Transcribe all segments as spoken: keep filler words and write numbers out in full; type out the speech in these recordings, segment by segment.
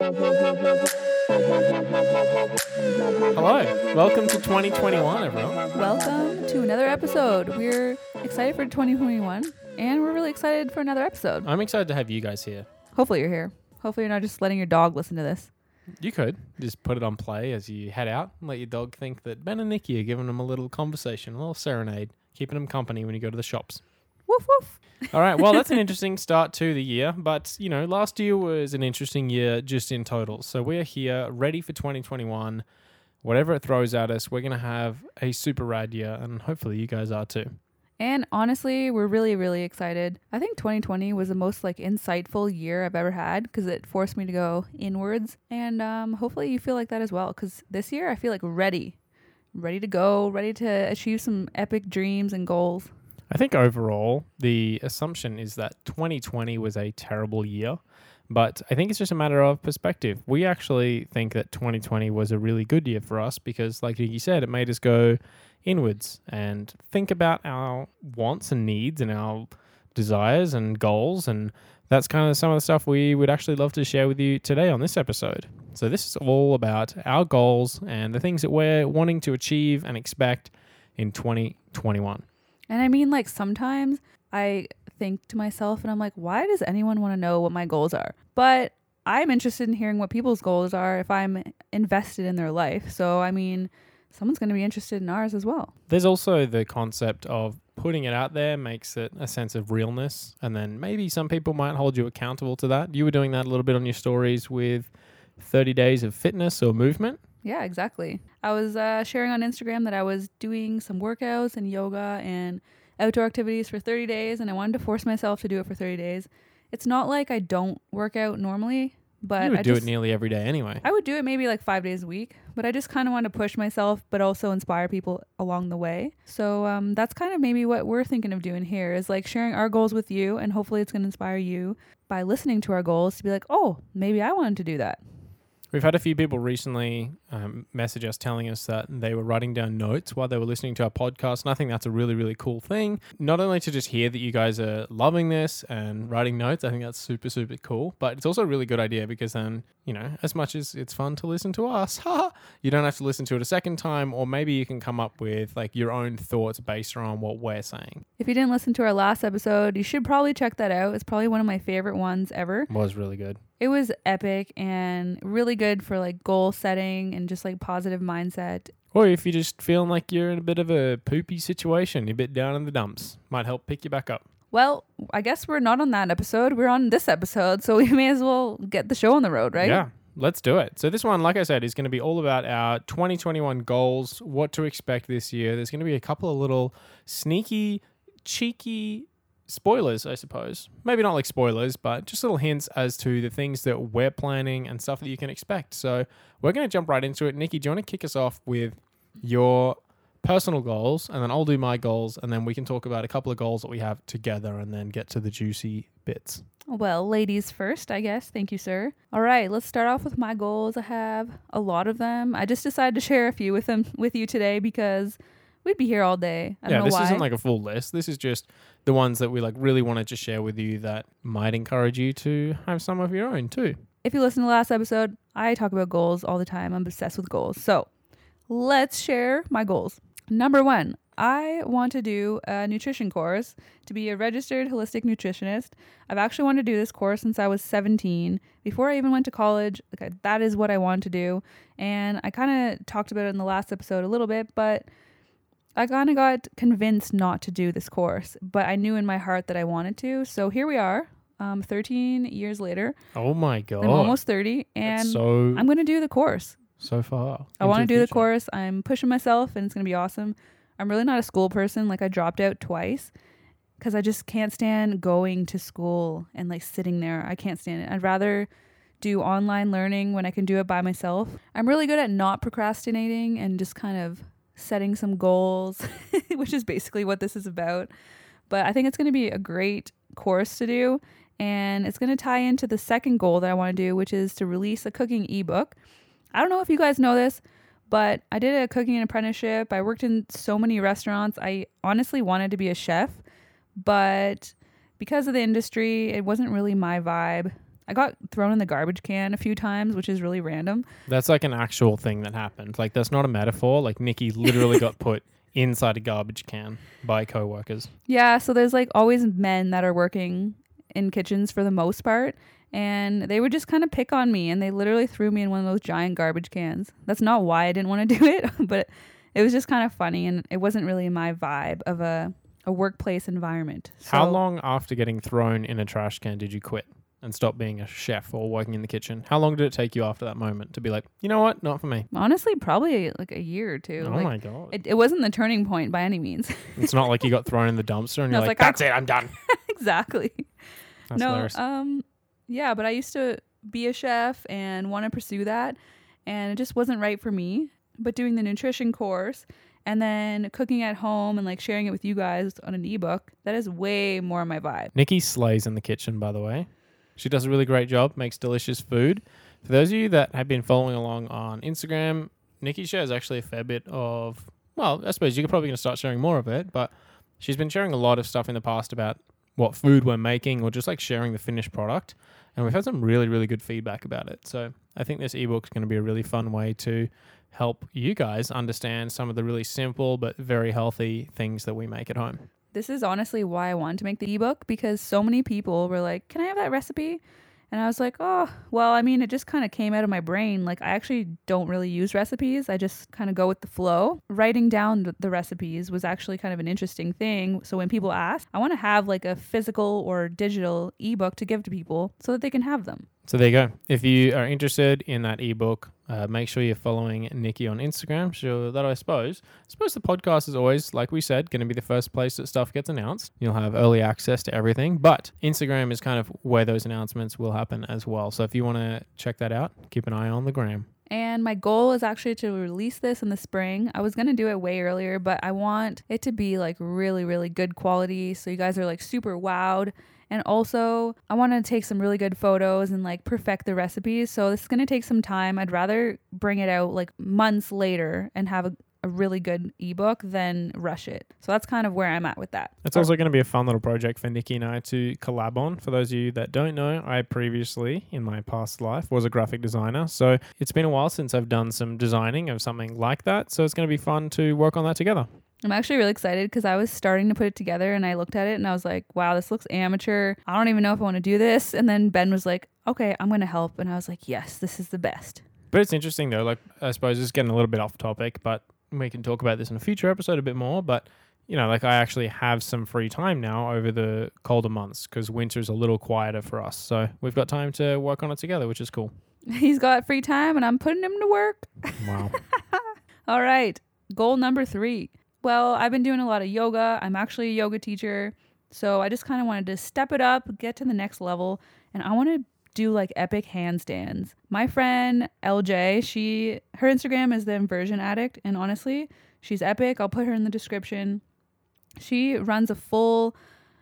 Hello, welcome to twenty twenty-one, everyone. Welcome to another episode. We're excited for twenty twenty-one, and we're really excited for another episode. I'm excited to have you guys here. Hopefully you're here. Hopefully you're not just letting your dog listen to this. You could just put it on play as you head out and let your dog think that Ben and Nikki are giving them a little conversation, a little serenade, keeping them company when you go to the shops. Woof woof. All right, well, that's an interesting start to the year, but, you know, last year was an interesting year just in total. So we're here ready for twenty twenty-one. Whatever it throws at us, we're going to have a super rad year, and hopefully you guys are too. And honestly, we're really, really excited. I think twenty twenty was the most like insightful year I've ever had because it forced me to go inwards. And um, hopefully you feel like that as well, because this year I feel like ready, ready to go, ready to achieve some epic dreams and goals. I think overall, the assumption is that twenty twenty was a terrible year, but I think it's just a matter of perspective. We actually think that twenty twenty was a really good year for us because, like you said, it made us go inwards and think about our wants and needs and our desires and goals, and that's kind of some of the stuff we would actually love to share with you today on this episode. So this is all about our goals and the things that we're wanting to achieve and expect in twenty twenty-one. And I mean, like, sometimes I think to myself and I'm like, why does anyone want to know what my goals are? But I'm interested in hearing what people's goals are if I'm invested in their life. So, I mean, someone's going to be interested in ours as well. There's also the concept of putting it out there makes it a sense of realness. And then maybe some people might hold you accountable to that. You were doing that a little bit on your stories with thirty days of fitness or movement. Yeah, exactly. I was uh, sharing on Instagram that I was doing some workouts and yoga and outdoor activities for thirty days, and I wanted to force myself to do it for thirty days. It's not like I don't work out normally, but you would I do just, it nearly every day anyway. I would do it maybe like five days a week, but I just kind of want to push myself, but also inspire people along the way. So um, that's kind of maybe what we're thinking of doing here is like sharing our goals with you, and hopefully it's going to inspire you by listening to our goals to be like, oh, maybe I wanted to do that. We've had a few people recently um, message us telling us that they were writing down notes while they were listening to our podcast. And I think that's a really, really cool thing. Not only to just hear that you guys are loving this and writing notes, I think that's super, super cool. But it's also a really good idea because then, you know, as much as it's fun to listen to us, you don't have to listen to it a second time, or maybe you can come up with like your own thoughts based on what we're saying. If you didn't listen to our last episode, you should probably check that out. It's probably one of my favorite ones ever. It was really good. It was epic and really good for like goal setting and just like positive mindset. Or if you're just feeling like you're in a bit of a poopy situation, you're a bit down in the dumps, might help pick you back up. Well, I guess we're not on that episode. We're on this episode, so we may as well get the show on the road, right? Yeah, let's do it. So this one, like I said, is going to be all about our twenty twenty-one goals, what to expect this year. There's going to be a couple of little sneaky, cheeky spoilers, I suppose. Maybe not like spoilers, but just little hints as to the things that we're planning and stuff that you can expect. So we're going to jump right into it. Nikki, do you want to kick us off with your personal goals, and then I'll do my goals, and then we can talk about a couple of goals that we have together and then get to the juicy bits. Well, ladies first, I guess. Thank you, sir. All right, let's start off with my goals. I have a lot of them. I just decided to share a few with them with you today because we'd be here all day. I don't yeah, know this why. isn't like a full list. This is just the ones that we like really wanted to share with you that might encourage you to have some of your own too. If you listen to the last episode, I talk about goals all the time. I'm obsessed with goals. So let's share my goals. Number one, I want to do a nutrition course to be a registered holistic nutritionist. I've actually wanted to do this course since I was seventeen. Before I even went to college, okay, that is what I want to do. And I kind of talked about it in the last episode a little bit, but I kind of got convinced not to do this course, but I knew in my heart that I wanted to. So here we are, um, thirteen years later. Oh my God. I'm almost thirty, and That's so, I'm going to do the course. so far. I want to do the future. course. I'm pushing myself, and it's going to be awesome. I'm really not a school person. Like, I dropped out twice because I just can't stand going to school and like sitting there. I can't stand it. I'd rather do online learning when I can do it by myself. I'm really good at not procrastinating and just kind of setting some goals, which is basically what this is about. But I think it's going to be a great course to do, and it's going to tie into the second goal that I want to do, which is to release a cooking ebook. I don't know if you guys know this, but I did a cooking apprenticeship. I worked in so many restaurants. I honestly wanted to be a chef, but because of the industry, it wasn't really my vibe. I got thrown in the garbage can a few times, which is really random. That's like an actual thing that happened. Like that's not a metaphor. Like Nikki literally got put inside a garbage can by coworkers. Yeah, so there's like always men that are working in kitchens for the most part, and they would just kind of pick on me, and they literally threw me in one of those giant garbage cans. That's not why I didn't want to do it, but it was just kind of funny, and it wasn't really my vibe of a, a workplace environment. So, How long after getting thrown in a trash can did you quit and stop being a chef or working in the kitchen? How long did it take you after that moment to be like, you know what, not for me? Honestly, probably like a year or two. Oh like, my God. It, it wasn't the turning point by any means. It's not like you got thrown in the dumpster and No, you're it's like, like, I that's it, I'm done. Exactly. That's no, hilarious. um, yeah, but I used to be a chef and want to pursue that, and it just wasn't right for me. But doing the nutrition course and then cooking at home and like sharing it with you guys on an ebook, that is way more my vibe. Nikki slays in the kitchen, by the way. She does a really great job, makes delicious food. For those of you that have been following along on Instagram, Nikki shares actually a fair bit of, well, I suppose you're probably going to start sharing more of it, but she's been sharing a lot of stuff in the past about what food we're making or just like sharing the finished product. And we've had some really, really good feedback about it. So I think this ebook is going to be a really fun way to help you guys understand some of the really simple but very healthy things that we make at home. This is honestly why I wanted to make the ebook, because so many people were like, can I have that recipe? And I was like, oh, well, I mean, it just kind of came out of my brain. Like, I actually don't really use recipes. I just kind of go with the flow. Writing down th- the recipes was actually kind of an interesting thing. So when people ask, I want to have like a physical or digital ebook to give to people so that they can have them. So there you go. If you are interested in that ebook, uh, make sure you're following Nikki on Instagram. So that I suppose, I suppose the podcast is always, like we said, going to be the first place that stuff gets announced. You'll have early access to everything, but Instagram is kind of where those announcements will happen as well. So if you want to check that out, keep an eye on the gram. And my goal is actually to release this in the spring. I was going to do it way earlier, but I want it to be like really, really good quality. So you guys are like super wowed. And also, I want to take some really good photos and like perfect the recipes. So this is going to take some time. I'd rather bring it out like months later and have a, a really good ebook than rush it. So that's kind of where I'm at with that. It's also going to be a fun little project for Nikki and I to collab on. For those of you that don't know, I previously, in my past life, was a graphic designer. So it's been a while since I've done some designing of something like that. So it's going to be fun to work on that together. I'm actually really excited because I was starting to put it together and I looked at it and I was like, wow, this looks amateur. I don't even know if I want to do this. And then Ben was like, okay, I'm going to help. And I was like, yes, this is the best. But it's interesting though. Like, I suppose it's getting a little bit off topic, but we can talk about this in a future episode a bit more. But, you know, like I actually have some free time now over the colder months because winter's a little quieter for us. So we've got time to work on it together, which is cool. He's got free time and I'm putting him to work. Wow. All right. Goal number three. Well, I've been doing a lot of yoga. I'm actually a yoga teacher. So I just kind of wanted to step it up, get to the next level. And I want to do like epic handstands. My friend L J, she, her Instagram is the Inversion Addict. And honestly, she's epic. I'll put her in the description. She runs a full,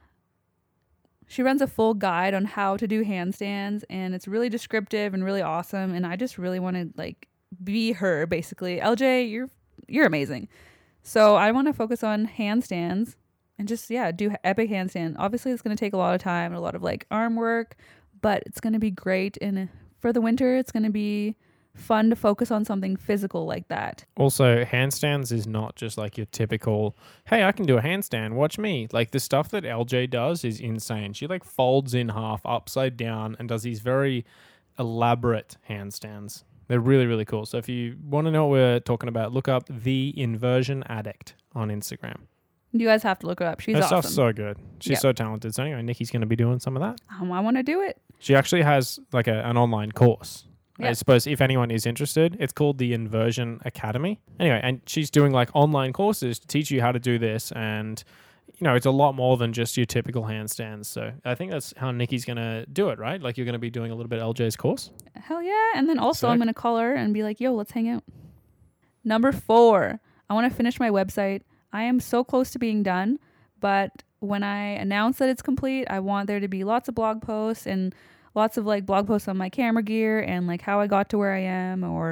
she runs a full guide on how to do handstands. And it's really descriptive and really awesome. And I just really want to like be her basically. L J, you're, you're amazing. So I want to focus on handstands and just, yeah, do epic handstand. Obviously, it's going to take a lot of time and a lot of like arm work, but it's going to be great. And for the winter, it's going to be fun to focus on something physical like that. Also, handstands is not just like your typical, hey, I can do a handstand, watch me. Like the stuff that L J does is insane. She like folds in half upside down and does these very elaborate handstands. They're really, really cool. So if you want to know what we're talking about, look up The Inversion Addict on Instagram. You guys have to look her up. She's Her awesome. stuff's so good. She's Yep. so talented. So anyway, Nikki's going to be doing some of that. Um, I want to do it. She actually has like a, an online course. I Yeah. suppose if anyone is interested, it's called the Inversion Academy. Anyway, and she's doing like online courses to teach you how to do this. And, you know, it's a lot more than just your typical handstands. So I think that's how Nikki's going to do it, right? Like you're going to be doing a little bit of L J's course. Hell yeah. And then also I'm Sick. going to call her and be like, yo, let's hang out. Number four, I want to finish my website. I am so close to being done, but when I announce that it's complete, I want there to be lots of blog posts and lots of like blog posts on my camera gear and like how I got to where I am, or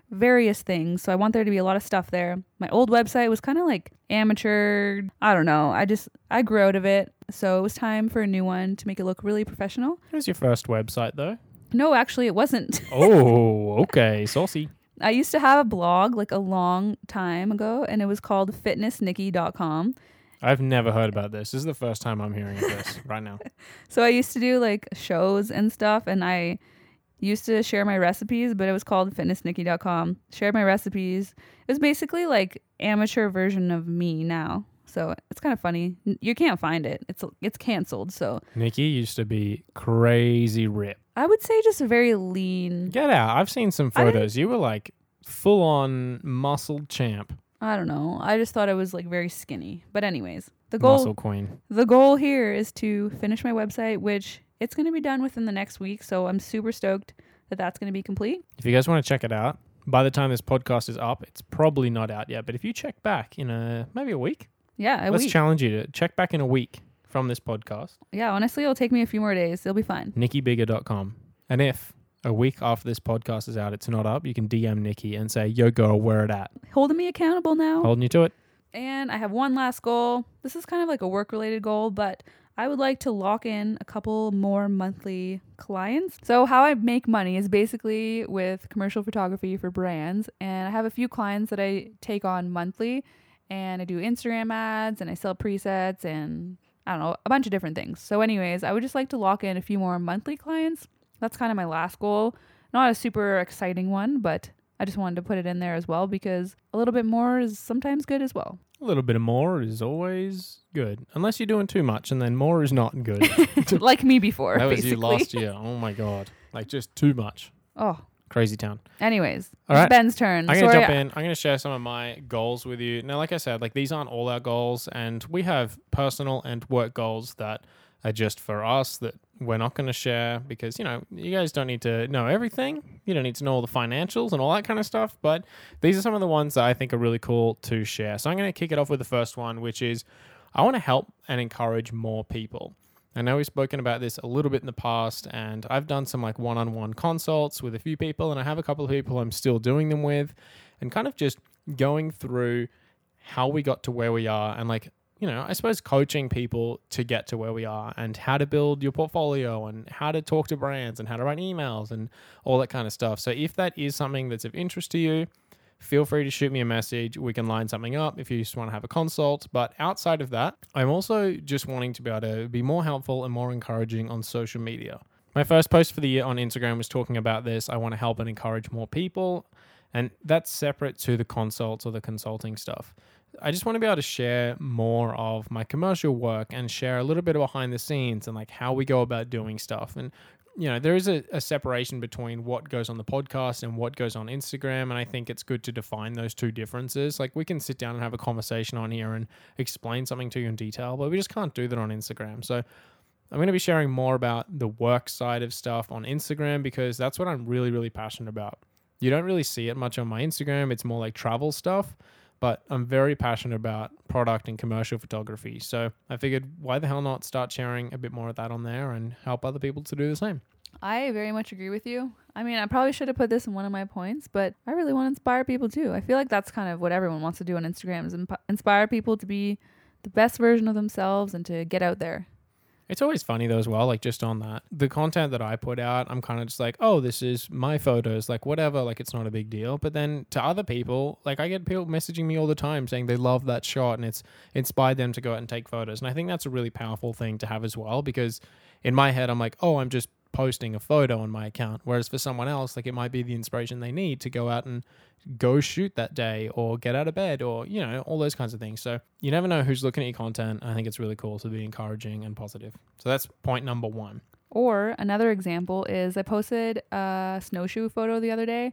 various things. So I want there to be a lot of stuff there. My old website was kind of like amateur. I don't know. I just, I grew out of it. So it was time for a new one to make it look really professional. It was your first website though? No, actually it wasn't. Oh, okay. Saucy. I used to have a blog like a long time ago, and it was called fitness nikki dot com. I've never heard about this. This is the first time I'm hearing of this right now. So I used to do like shows and stuff, and I used to share my recipes, but it was called fitness nikki dot com. Shared my recipes. It was basically like amateur version of me now. So it's kind of funny. You can't find it. It's it's canceled. So Nikki used to be crazy ripped. I would say just very lean. Get out. I've seen some photos. You were like full on muscled champ. I don't know. I just thought I was like very skinny. But anyways, the goal Muscle queen. the goal here is to finish my website, which it's going to be done within the next week. So I'm super stoked that that's going to be complete. If you guys want to check it out, by the time this podcast is up, it's probably not out yet. But if you check back in a maybe a week, Yeah, a let's week. challenge you to check back in a week from this podcast. Yeah, honestly, it'll take me a few more days. It'll be fine. nikki bigger dot com. And if a week after this podcast is out, it's not up, you can D M Nikki and say, yo, girl, where it at? Holding me accountable now. Holding you to it. And I have one last goal. This is kind of like a work-related goal, but I would like to lock in a couple more monthly clients. So how I make money is basically with commercial photography for brands. And I have a few clients that I take on monthly, and I do Instagram ads and I sell presets and I don't know, a bunch of different things. So anyways, I would just like to lock in a few more monthly clients. That's kind of my last goal. Not a super exciting one, but I just wanted to put it in there as well because a little bit more is sometimes good as well. A little bit of more is always good. Unless you're doing too much, and then more is not good. Like me before, That was basically. you last year. Oh my God. Like just too much. Oh, Crazy town. anyways, All it's right. Ben's turn. I'm going to Sorry, jump in. I'm going to share some of my goals with you. Now, like I said, like these aren't all our goals, and we have personal and work goals that are just for us that we're not going to share because, you know, you guys don't need to know everything. You don't need to know all the financials and all that kind of stuff, but these are some of the ones that I think are really cool to share. So I'm going to kick it off with the first one, which is I want to help and encourage more people. I know we've spoken about this a little bit in the past, and I've done some like one-on-one consults with a few people, and I have a couple of people I'm still doing them with, and kind of just going through how we got to where we are, and like, you know, I suppose coaching people to get to where we are, and how to build your portfolio, and how to talk to brands, and how to write emails, and all that kind of stuff. So if that is something that's of interest to you, feel free to shoot me a message. We can line something up if you just want to have a consult. But outside of that, I'm also just wanting to be able to be more helpful and more encouraging on social media. My first post for the year on Instagram was talking about this. I want to help and encourage more people. And that's separate to the consults or the consulting stuff. I just want to be able to share more of my commercial work and share a little bit of behind the scenes and like how we go about doing stuff. And you know, there is a, a separation between what goes on the podcast and what goes on Instagram. And I think it's good to define those two differences. Like we can sit down and have a conversation on here and explain something to you in detail, but we just can't do that on Instagram. So I'm going to be sharing more about the work side of stuff on Instagram because that's what I'm really, really passionate about. You don't really see it much on my Instagram. It's more like travel stuff, but I'm very passionate about product and commercial photography. So I figured why the hell not start sharing a bit more of that on there and help other people to do the same. I very much agree with you. I mean, I probably should have put this in one of my points, but I really want to inspire people too. I feel like that's kind of what everyone wants to do on Instagram is imp- inspire people to be the best version of themselves and to get out there. It's always funny though as well, like just on that. The content that I put out, I'm kind of just like, oh, this is my photos, like whatever, like it's not a big deal. But then to other people, like I get people messaging me all the time saying they love that shot and it's inspired them to go out and take photos. And I think that's a really powerful thing to have as well, because in my head, I'm like, oh, I'm just posting a photo on my account. Whereas for someone else, like it might be the inspiration they need to go out and go shoot that day or get out of bed or, you know, all those kinds of things. So you never know who's looking at your content. I think it's really cool to be encouraging and positive. So that's point number one. Or another example is I posted a snowshoe photo the other day,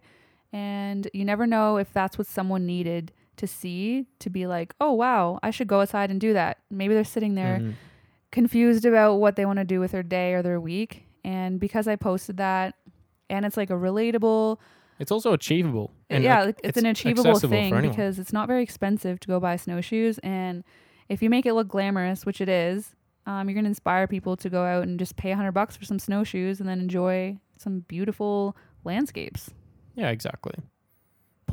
and you never know if that's what someone needed to see to be like, oh, wow, I should go outside and do that. Maybe they're sitting there Mm-hmm. confused about what they want to do with their day or their week. And because I posted that and it's like a relatable, It's also achievable. And yeah, like, like, it's, an achievable accessible thing for anyone. because it's not very expensive to go buy snowshoes. And if you make it look glamorous, which it is, um, you're going to inspire people to go out and just pay a hundred bucks for some snowshoes and then enjoy some beautiful landscapes. Yeah, exactly.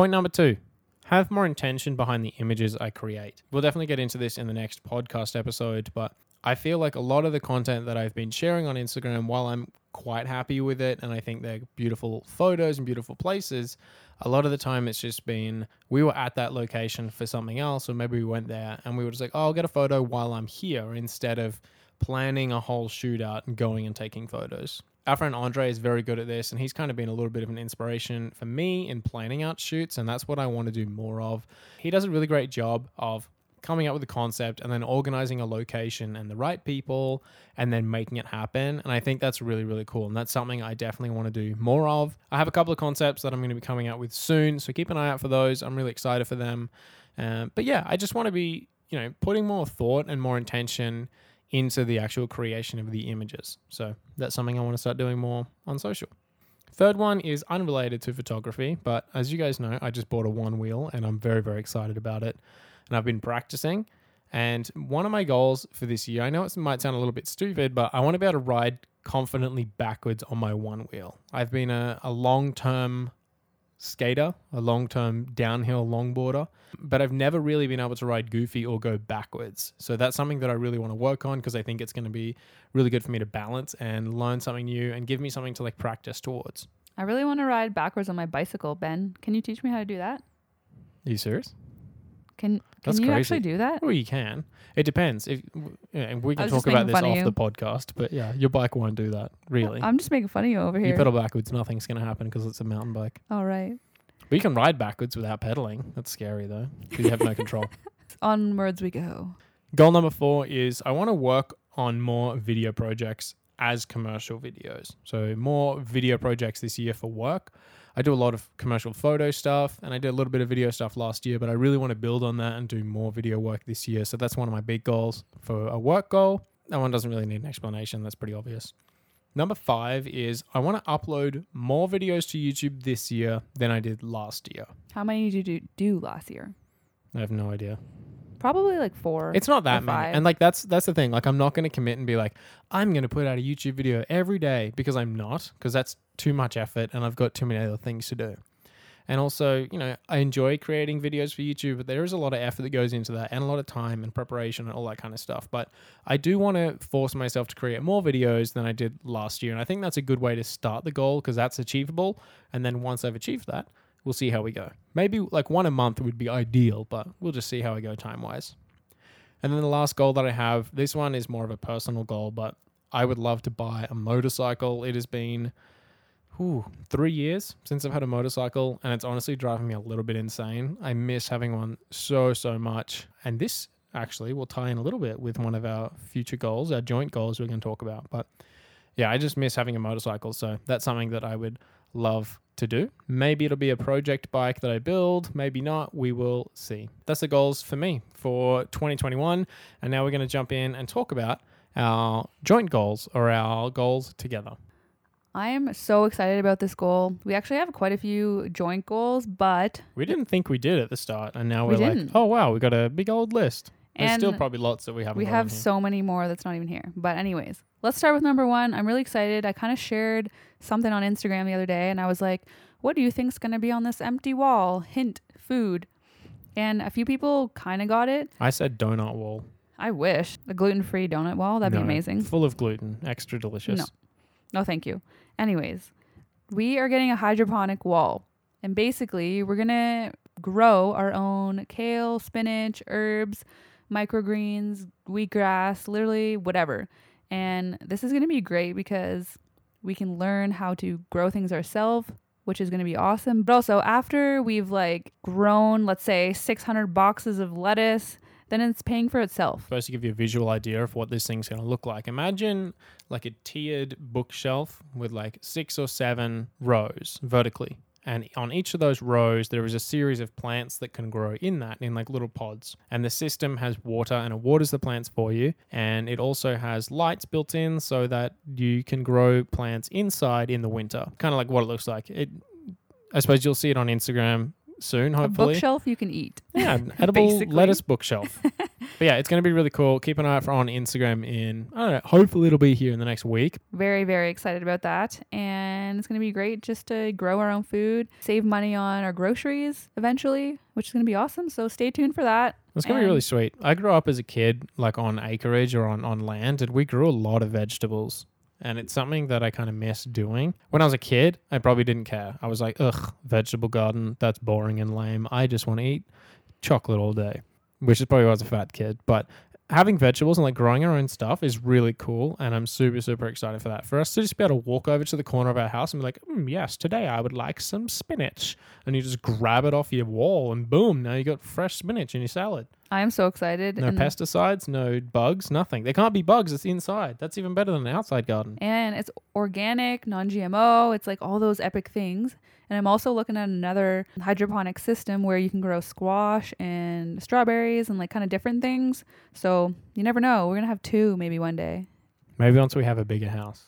Point number two, have more intention behind the images I create. We'll definitely get into this in the next podcast episode, but I feel like a lot of the content that I've been sharing on Instagram, while I'm quite happy with it and I think they're beautiful photos and beautiful places, a lot of the time it's just been we were at that location for something else, or maybe we went there and we were just like, oh, I'll get a photo while I'm here, instead of planning a whole shoot out and going and taking photos. Our friend Andre is very good at this, and he's kind of been a little bit of an inspiration for me in planning out shoots, and that's what I want to do more of. He does a really great job of coming up with a concept and then organizing a location and the right people and then making it happen. And I think that's really, really cool. And that's something I definitely want to do more of. I have a couple of concepts that I'm going to be coming out with soon, so keep an eye out for those. I'm really excited for them. Um, but yeah, I just want to be, you know, putting more thought and more intention into the actual creation of the images. So that's something I want to start doing more on social. Third one is unrelated to photography, but as you guys know, I just bought a one wheel and I'm very, very excited about it. And I've been practicing. And one of my goals for this year, I know it might sound a little bit stupid, but I want to be able to ride confidently backwards on my one wheel. I've been a, a long-term skater, a long-term downhill longboarder, but I've never really been able to ride goofy or go backwards. So that's something that I really want to work on, because I think it's going to be really good for me to balance and learn something new and give me something to like practice towards. I really want to ride backwards on my bicycle, Ben. Can you teach me how to do that? Are you serious? Can can That's you crazy. actually do that? Well, you can. It depends. If yeah, and we I can was talk just making about this fun of off you. the podcast, but yeah, your bike won't do that, really. I'm just making fun of you over You here. pedal backwards, nothing's going to happen because it's a mountain bike. All right. But you can ride backwards without pedaling. That's scary, though, because you have no control. Onwards we go. Goal number four is I want to work on more video projects as commercial videos. So more video projects this year for work. I do a lot of commercial photo stuff, and I did a little bit of video stuff last year, but I really want to build on that and do more video work this year. So that's one of my big goals for a work goal. That one doesn't really need an explanation. That's pretty obvious. Number five is I want to upload more videos to YouTube this year than I did last year. How many did you do, do last year? I have no idea. Probably like four. It's not that or many. five. And like that's that's the thing. Like I'm not going to commit and be like, I'm going to put out a YouTube video every day, because I'm not, because that's too much effort and I've got too many other things to do. And also, you know, I enjoy creating videos for YouTube, but there is a lot of effort that goes into that and a lot of time and preparation and all that kind of stuff. But I do want to force myself to create more videos than I did last year. And I think that's a good way to start the goal, because that's achievable. And then once I've achieved that, we'll see how we go. Maybe like one a month would be ideal, but we'll just see how we go time-wise. And then the last goal that I have, this one is more of a personal goal, but I would love to buy a motorcycle. It has been whew, three years since I've had a motorcycle, and it's honestly driving me a little bit insane. I miss having one so, so much. And this actually will tie in a little bit with one of our future goals, our joint goals we're going to talk about. But yeah, I just miss having a motorcycle. So that's something that I would love to do. Maybe it'll be a project bike that I build, maybe not, we will see. That's the goals for me for twenty twenty-one. And now we're going to jump in and talk about our joint goals, or our goals together. I am so excited about this goal. We actually have quite a few joint goals, but We didn't think we did at the start, and now We we're like, didn't. oh wow, we got a big old list. There's And still probably lots that we haven't we got have on here. so many more that's not even here. But anyways, let's start with number one. I'm really excited. I kind of shared something on Instagram the other day, and I was like, what do you think's going to be on this empty wall? Hint, food. And a few people kind of got it. I said donut wall. I wish. A gluten-free donut wall. That'd No, be amazing. Full of gluten, extra delicious. No. No, thank you. Anyways, we are getting a hydroponic wall. And basically, we're going to grow our own kale, spinach, herbs, microgreens, wheatgrass, literally whatever. And this is going to be great because we can learn how to grow things ourselves, which is going to be awesome. But also, after we've like grown, let's say six hundred boxes of lettuce, then it's paying for itself. Supposed to give you a visual idea of what this thing's going to look like. Imagine like a tiered bookshelf with like six or seven rows vertically. And on each of those rows, there is a series of plants that can grow in that, in like little pods. And the system has water, and it waters the plants for you. And it also has lights built in so that you can grow plants inside in the winter. Kind of like what it looks like. It, I suppose you'll see it on Instagram soon, hopefully. A bookshelf you can eat. Yeah, an edible Basically. lettuce bookshelf. But yeah, it's going to be really cool. Keep an eye out for on Instagram in, I don't know, hopefully it'll be here in the next week. Very, very excited about that. And it's going to be great just to grow our own food, save money on our groceries eventually, which is going to be awesome. So stay tuned for that. It's going to be really sweet. I grew up as a kid, like on acreage or on, on land, and we grew a lot of vegetables. And it's something that I kind of miss doing. When I was a kid, I probably didn't care. I was like, ugh, vegetable garden, that's boring and lame. I just want to eat chocolate all day, which is probably why I was a fat kid. But having vegetables and like growing our own stuff is really cool. And I'm super, super excited for that. For us to just be able to walk over to the corner of our house and be like, mm, yes, today I would like some spinach. And you just grab it off your wall and boom, now you got fresh spinach in your salad. I am so excited. No and pesticides, no bugs, nothing. There can't be bugs. It's inside. That's even better than an outside garden. And it's organic, non-G M O. It's like all those epic things. And I'm also looking at another hydroponic system where you can grow squash and strawberries and like kind of different things. So you never know. We're going to have two maybe one day. Maybe once we have a bigger house.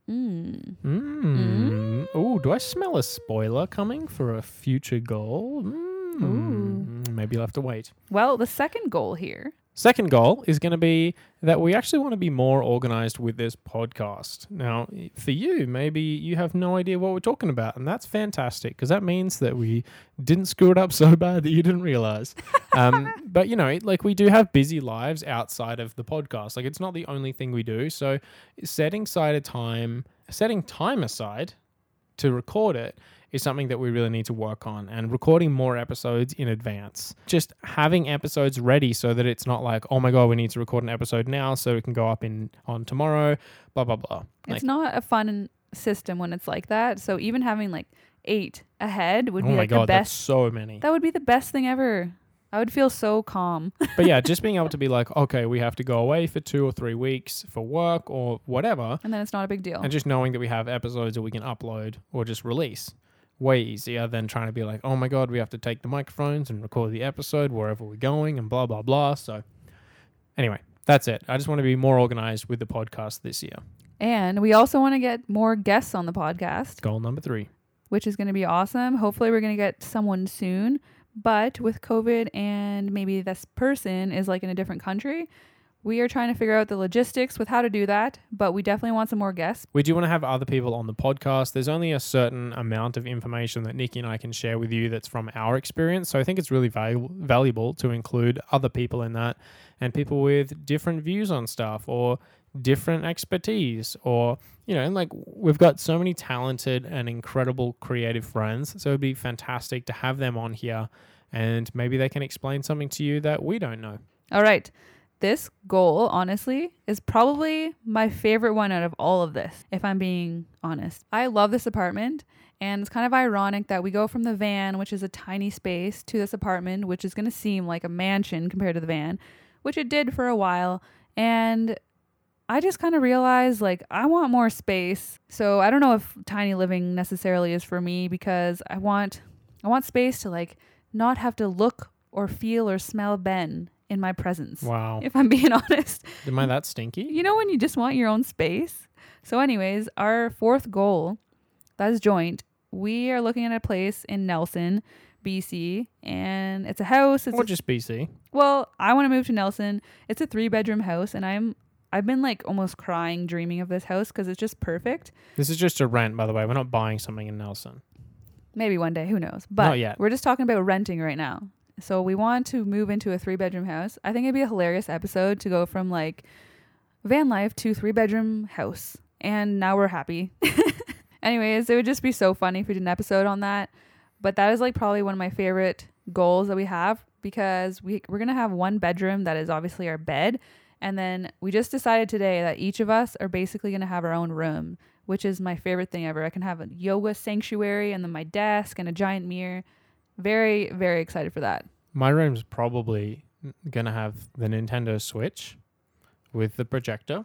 Mm. Mm. Mm. Oh, do I smell a spoiler coming for a future goal? Mm. Ooh. Maybe you'll have to wait. Well, the second goal here. Second goal is going to be that we actually want to be more organized with this podcast. Now, for you, maybe you have no idea what we're talking about, and that's fantastic because that means that we didn't screw it up so bad that you didn't realize. Um, but, you know, like we do have busy lives outside of the podcast. Like it's not the only thing we do. So setting aside a time, setting time aside to record it is something that we really need to work on, and recording more episodes in advance. Just having episodes ready so that it's not like, oh my God, we need to record an episode now so it can go up in on tomorrow, blah, blah, blah. It's Like, not a fun system when it's like that. So even having like eight ahead would oh be my like God, the that's best. so many. That would be the best thing ever. I would feel so calm. But yeah, just being able to be like, okay, we have to go away for two or three weeks for work or whatever. And then it's not a big deal. And just knowing that we have episodes that we can upload or just release. Way easier than trying to be like, oh my God, we have to take the microphones and record the episode wherever we're going and blah, blah, blah. So anyway, that's it. I just want to be more organized with the podcast this year. And we also want to get more guests on the podcast, Goal number three. which is going to be awesome. Hopefully we're going to get someone soon. But with COVID and maybe this person is like in a different country, we are trying to figure out the logistics with how to do that, but we definitely want some more guests. We do want to have other people on the podcast. There's only a certain amount of information that Nikki and I can share with you that's from our experience. So I think it's really valuable valuable to include other people in that and people with different views on stuff or different expertise or, you know, like we've got so many talented and incredible creative friends. So it'd be fantastic to have them on here and maybe they can explain something to you that we don't know. All right. This goal, honestly, is probably my favorite one out of all of this, if I'm being honest. I love this apartment, and it's kind of ironic that we go from the van, which is a tiny space, to this apartment, which is going to seem like a mansion compared to the van, which it did for a while. And I just kind of realized, like, I want more space. So I don't know if tiny living necessarily is for me because I want, I want space to, like, not have to look or feel or smell Ben in my presence. Wow. If I'm being honest. Am I that stinky? You know when you just want your own space? So anyways, our fourth goal, that is joint. We are looking at a place in Nelson, B C, and it's a house. It's Or a, just B C. well, I want to move to Nelson. It's a three bedroom house, and I'm I've been like almost crying dreaming of this house because it's just perfect. This is just a rent, by the way. We're not buying something in Nelson. Maybe one day, who knows? But Not yet. We're just talking about renting right now. So we want to move into a three bedroom house. I think it'd be a hilarious episode to go from like van life to three bedroom house. And now we're happy. Anyways, it would just be so funny if we did an episode on that. But that is like probably one of my favorite goals that we have because we, we're going to have one bedroom that is obviously our bed. And then we just decided today that each of us are basically going to have our own room, which is my favorite thing ever. I can have a yoga sanctuary and then my desk and a giant mirror. Very, very excited for that. My room's probably going to have the Nintendo Switch with the projector,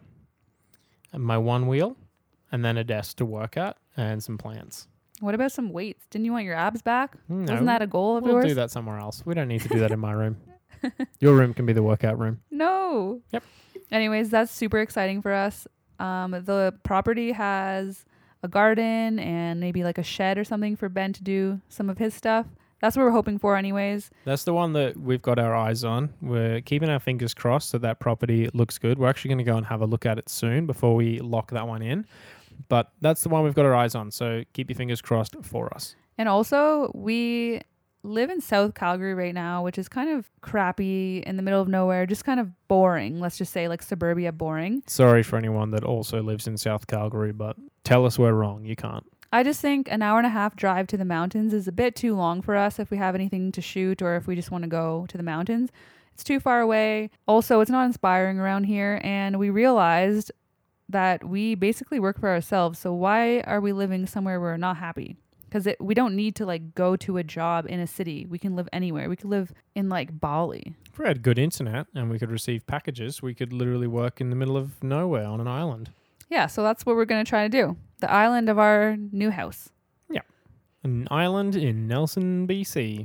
and my one wheel, and then a desk to work at, and some plants. What about some weights? Didn't you want your abs back? No, Wasn't that a goal of we'll yours? do that somewhere else. We don't need to do that in my room. Your room can be the workout room. No. Yep. Anyways, that's super exciting for us. Um, the property has a garden and maybe like a shed or something for Ben to do some of his stuff. that's what we're hoping for anyways. That's the one that we've got our eyes on. We're keeping our fingers crossed that that property looks good. We're actually going to go and have a look at it soon before we lock that one in. But that's the one we've got our eyes on. So keep your fingers crossed for us. And also, we live in South Calgary right now, which is kind of crappy in the middle of nowhere, just kind of boring. Let's just say like suburbia boring. Sorry for anyone that also lives in South Calgary, but tell us we're wrong. You can't. I just think an hour and a half drive to the mountains is a bit too long for us if we have anything to shoot or if we just want to go to the mountains. It's too far away. Also, it's not inspiring around here. And we realized that we basically work for ourselves. So why are we living somewhere we're not happy? Because we don't need to like go to a job in a city. We can live anywhere. We could live in like Bali. If we had good internet and we could receive packages, we could literally work in the middle of nowhere on an island. Yeah, so that's what we're going to try to do. The island of our new house. Yeah. An island in Nelson, B C.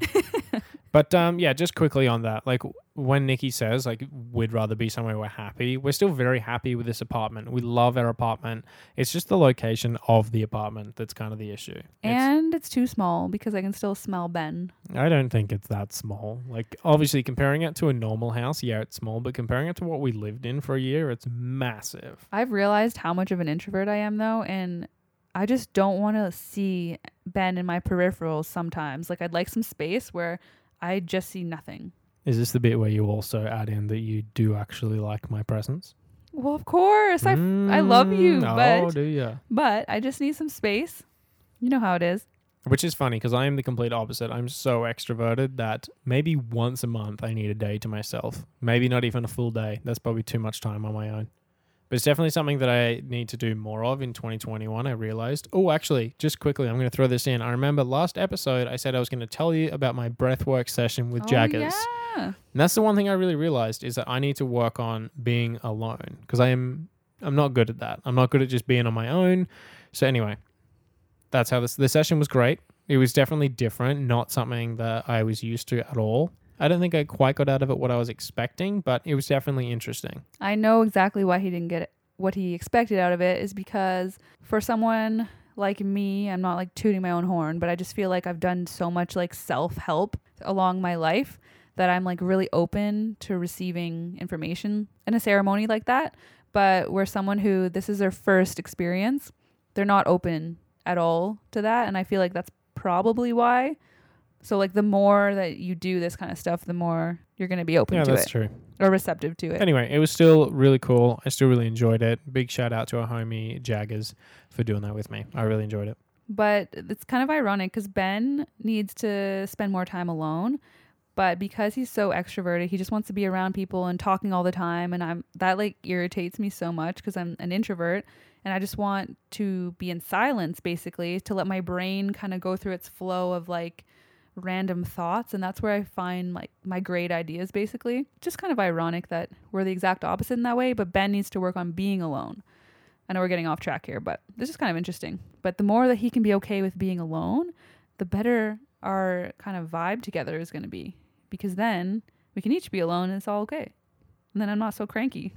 But um, yeah, just quickly on that. Like when Nikki says like we'd rather be somewhere we're happy, we're still very happy with this apartment. We love our apartment. It's just the location of the apartment that's kind of the issue. And it's, it's too small because I can still smell Ben. I don't think it's that small. Like obviously comparing it to a normal house, yeah, it's small. But comparing it to what we lived in for a year, it's massive. I've realized how much of an introvert I am though. And I just don't want to see Ben in my peripherals sometimes. Like I'd like some space where I just see nothing. Is this the bit where you also add in that you do actually like my presence? Well, of course. I, Mm, I love you, oh, but do you? but I just need some space. You know how it is. Which is funny because I am the complete opposite. I'm so extroverted that maybe once a month I need a day to myself. Maybe not even a full day. That's probably too much time on my own. But it's definitely something that I need to do more of in twenty twenty-one, I realized. Oh, actually, just quickly, I'm going to throw this in. I remember last episode, I said I was going to tell you about my breathwork session with Oh, Jaggers. yeah. And that's the one thing I really realized is that I need to work on being alone because I am, I'm not good at that. I'm not good at just being on my own. So anyway, that's how this, the session was great. It was definitely different, not something that I was used to at all. I don't think I quite got out of it what I was expecting, but it was definitely interesting. I know exactly why he didn't get it. What he expected out of it is because for someone like me, I'm not like tooting my own horn, but I just feel like I've done so much like self-help along my life that I'm like really open to receiving information in a ceremony like that. But we're someone who this is their first experience, they're not open at all to that. And I feel like that's probably why. So like the more that you do this kind of stuff, the more you're going to be open Yeah, to that's it true. or receptive to it. Anyway, it was still really cool. I still really enjoyed it. Big shout out to our homie Jaggers for doing that with me. I really enjoyed it. But it's kind of ironic because Ben needs to spend more time alone. But because he's so extroverted, he just wants to be around people and talking all the time. And I'm that like irritates me so much because I'm an introvert. And I just want to be in silence, basically, to let my brain kind of go through its flow of like random thoughts. And that's where I find like my great ideas, basically. Just kind of ironic that we're the exact opposite in that way. But Ben needs to work on being alone. I know we're getting off track here, but this is kind of interesting. But the more that he can be okay with being alone, the better our kind of vibe together is going to be. Because then we can each be alone and it's all okay. And then I'm not so cranky.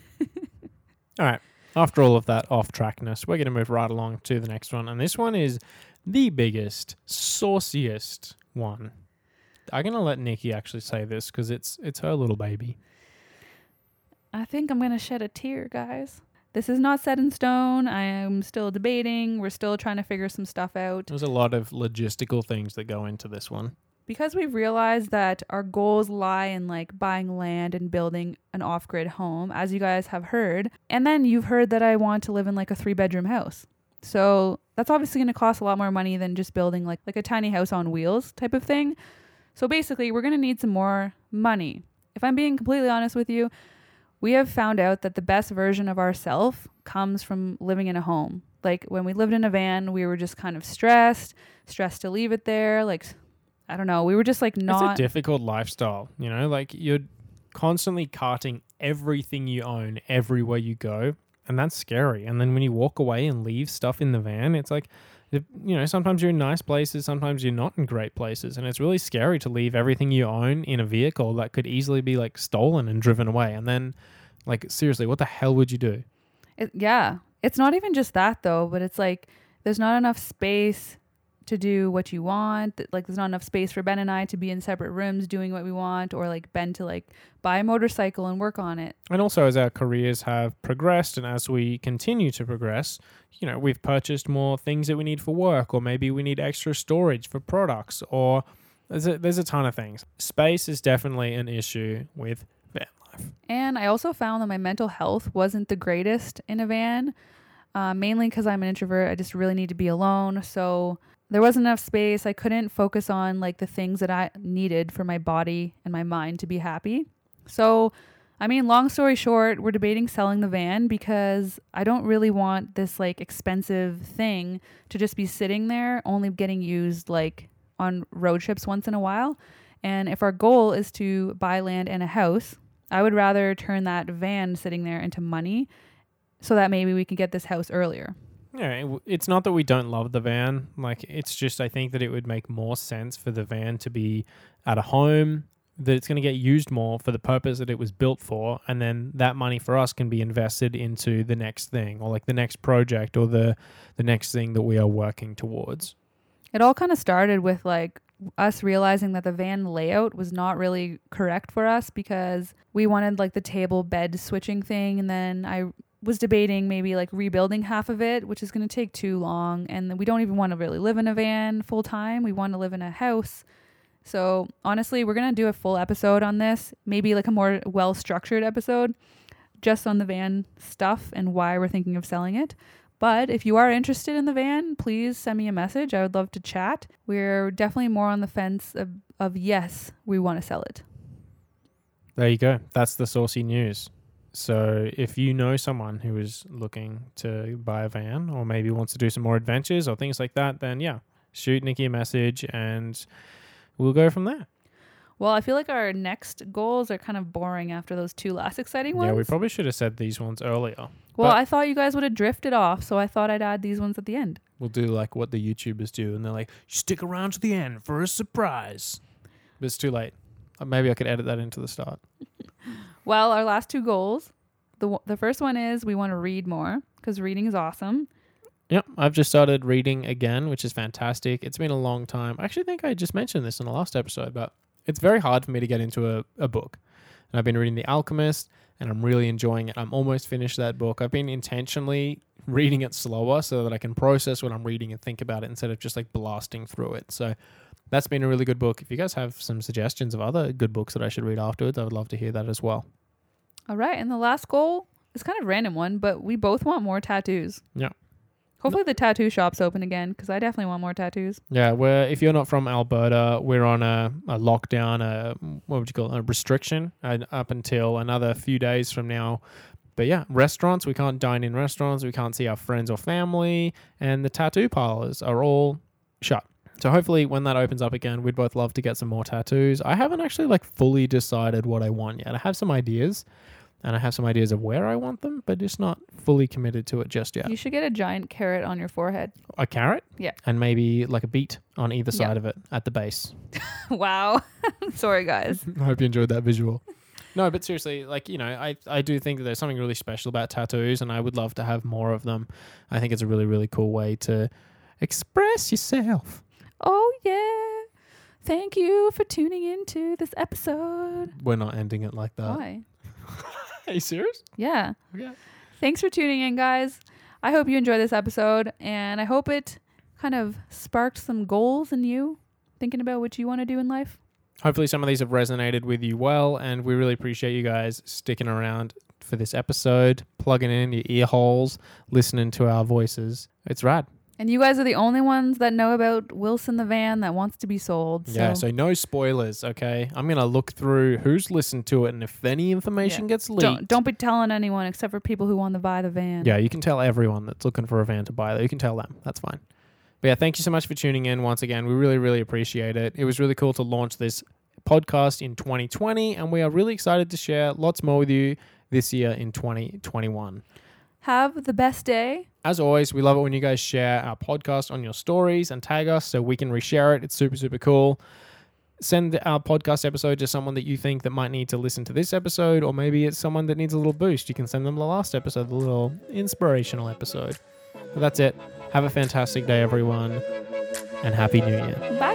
All right. After all of that off-trackness, we're going to move right along to the next one. And this one is the biggest, sauciest one. I'm going to let Nikki actually say this because it's it's her little baby. I think I'm going to shed a tear, guys. This is not set in stone. I am still debating. We're still trying to figure some stuff out. There's a lot of logistical things that go into this one. Because we've realized that our goals lie in like buying land and building an off-grid home, as you guys have heard. And then you've heard that I want to live in like a three-bedroom house. So that's obviously going to cost a lot more money than just building like, like a tiny house on wheels type of thing. So basically, we're going to need some more money. If I'm being completely honest with you, we have found out that the best version of ourselves comes from living in a home. Like when we lived in a van, we were just kind of stressed, stressed to leave it there, like... I don't know. We were just like not... It's a difficult lifestyle, you know? Like you're constantly carting everything you own everywhere you go. And that's scary. And then when you walk away and leave stuff in the van, it's like, you know, sometimes you're in nice places, sometimes you're not in great places. And it's really scary to leave everything you own in a vehicle that could easily be like stolen and driven away. And then like, seriously, what the hell would you do? It, yeah. It's not even just that though, but it's like there's not enough space to do what you want. Th- Like there's not enough space for Ben and I to be in separate rooms doing what we want, or like Ben to like buy a motorcycle and work on it. And also, as our careers have progressed and as we continue to progress, you know, we've purchased more things that we need for work, or maybe we need extra storage for products, or there's a, there's a ton of things. Space is definitely an issue with van life. And I also found that my mental health wasn't the greatest in a van, uh, mainly because I'm an introvert. I just really need to be alone. So there wasn't enough space. I couldn't focus on like the things that I needed for my body and my mind to be happy. So, I mean, long story short, we're debating selling the van because I don't really want this like expensive thing to just be sitting there, only getting used like on road trips once in a while. And if our goal is to buy land and a house, I would rather turn that van sitting there into money so that maybe we can get this house earlier. Yeah, it w- it's not that we don't love the van. Like, it's just I think that it would make more sense for the van to be at a home, that it's going to get used more for the purpose that it was built for, and then that money for us can be invested into the next thing, or like the next project, or the the next thing that we are working towards. It all kind of started with like us realizing that the van layout was not really correct for us because we wanted like the table bed switching thing, and then I was debating maybe like rebuilding half of it, which is going to take too long, and we don't even want to really live in a van full time. We want to live in a house. So honestly, we're going to do a full episode on this, maybe like a more well-structured episode just on the van stuff and why we're thinking of selling it. But if you are interested in the van, please send me a message. I would love to chat. We're definitely more on the fence of, of yes, we want to sell it. There you go. That's the saucy news. So if you know someone who is looking to buy a van, or maybe wants to do some more adventures or things like that, then yeah, shoot Nikki a message and we'll go from there. Well, I feel like our next goals are kind of boring after those two last exciting ones. Yeah, we probably should have said these ones earlier. Well, But I thought you guys would have drifted off, so I thought I'd add these ones at the end. we'll do like what the YouTubers do, and they're like, stick around to the end for a surprise. But it's too late. Uh, Maybe I could edit that into the start. Well, our last two goals, the w- the first one is we want to read more because reading is awesome. Yep, I've just started reading again, which is fantastic. It's been a long time. I actually think I just mentioned this in the last episode, but it's very hard for me to get into a, a book. And I've been reading The Alchemist, and I'm really enjoying it. I'm almost finished that book. I've been intentionally reading it slower so that I can process what I'm reading and think about it instead of just like blasting through it. So that's been a really good book. If you guys have some suggestions of other good books that I should read afterwards, I would love to hear that as well. All right, and the last goal is kind of a random one, but we both want more tattoos. Yeah. Hopefully the tattoo shop's open again because I definitely want more tattoos. Yeah, we're, if you're not from Alberta, we're on a, a lockdown, a, what would you call it, a restriction uh, up until another few days from now. But yeah, restaurants, we can't dine in restaurants, we can't see our friends or family, and the tattoo parlors are all shut. So hopefully when that opens up again, we'd both love to get some more tattoos. I haven't actually like fully decided what I want yet. I have some ideas, and I have some ideas of where I want them, but just not fully committed to it just yet. You should get a giant carrot on your forehead. A carrot? Yeah. And maybe like a beet on either Yeah. side of it at the base. Wow. Sorry, guys. I hope you enjoyed that visual. No, but seriously, like, you know, I, I do think that there's something really special about tattoos, and I would love to have more of them. I think it's a really, really cool way to express yourself. Oh, yeah. Thank you for tuning into this episode. We're not ending it like that. Why? Are you serious? Yeah. Okay. Thanks for tuning in, guys. I hope you enjoyed this episode, and I hope it kind of sparked some goals in you, thinking about what you want to do in life. Hopefully some of these have resonated with you well, and we really appreciate you guys sticking around for this episode, plugging in your ear holes, listening to our voices. It's rad. And you guys are the only ones that know about Wilson the van that wants to be sold. So. Yeah, so no spoilers, okay? I'm going to look through who's listened to it, and if any information Yeah. gets leaked... Don't, don't be telling anyone except for people who want to buy the van. Yeah, you can tell everyone that's looking for a van to buy that. You can tell them. That's fine. But yeah, thank you so much for tuning in once again. We really, really appreciate it. It was really cool to launch this podcast in twenty twenty, and we are really excited to share lots more with you this year in twenty twenty-one. Have the best day. As always, we love it when you guys share our podcast on your stories and tag us so we can reshare it. It's super, super cool. Send our podcast episode to someone that you think that might need to listen to this episode, or maybe it's someone that needs a little boost. You can send them the last episode, the little inspirational episode. But that's it. Have a fantastic day, everyone. and Happy New Year. Bye.